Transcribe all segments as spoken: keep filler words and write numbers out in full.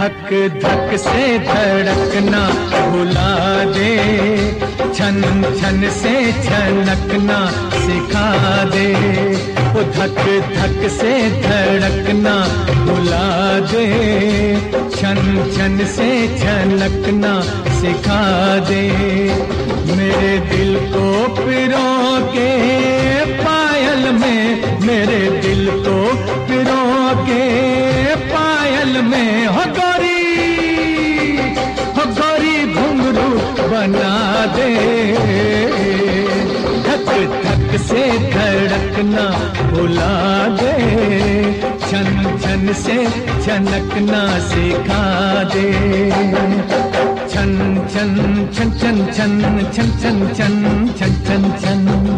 धक धक से धड़कना भुला दे, छन छन से छनकना सिखा दे। वो धक धक से धड़कना भुला दे, छन छन से छनकना सिखा दे। मेरे दिल को पिरो के पायल में, मेरे दिल को पिरो के पायल में, हो गोरी हो गोरी घुंघरू बना दे। धक धक से धड़कना भुला दे, छन छन से छनकना सिखा दे। छन छन छन छन छन छन छन छन छन छन छन।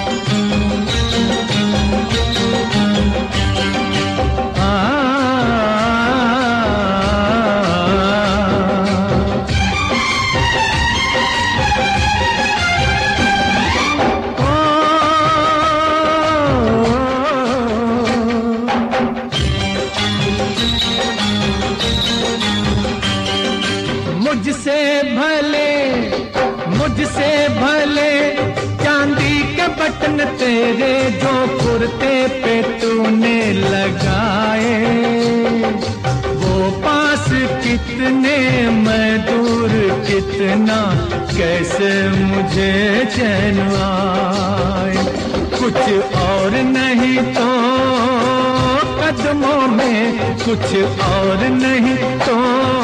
मुझसे भले मुझसे भले चांदी के बटन तेरे जो कुर्ते पे तूने लगाए, वो पास कितने मैं दूर कितना कैसे मुझे चैन आए। कुछ और नहीं तो कदमों में, कुछ और नहीं तो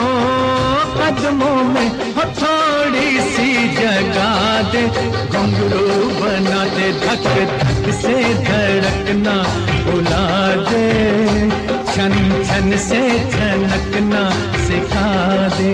कदमों में हो थोड़ी सी जगा दे। घुंघरू बना दे, धक धक से धड़कना भुला दे, छन छन से छनकना सिखा दे।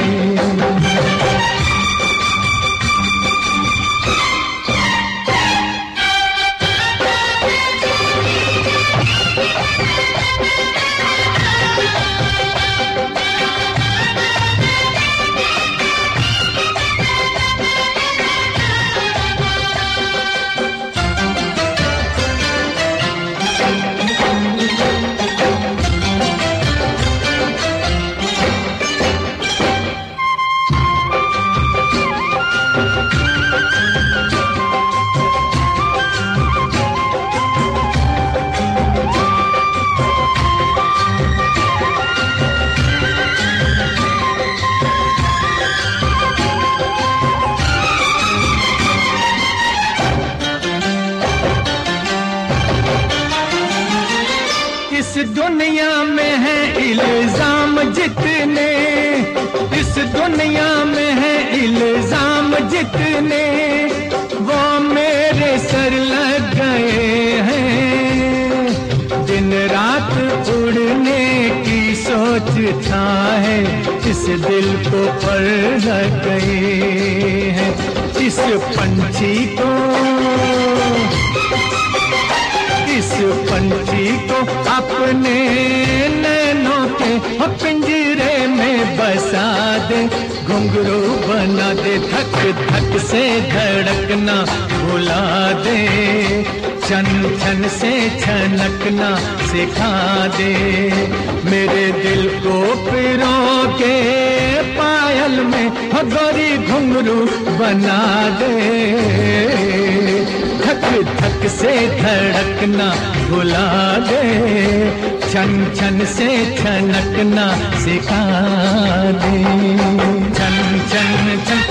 इस दुनिया में है इल्जाम जितने, इस दुनिया में है इल्जाम जितने, वो मेरे सर लग गए हैं। दिन रात उड़ने की सोच था है, इस दिल को पर लग गए हैं। इस पंछी को इस पंछी को अपने नैनों के पिंजरे में बसा दे। घुंघरू बना दे, धक धक से धड़कना भुला दे, छन छन से छनकना सिखा दे। मेरे दिल को पिरो के पायल में हो गोरी घुंघरू बना दे। धक धक से धड़कना भुला दे, छन छन से छनकना सिखा दे। छन छन छन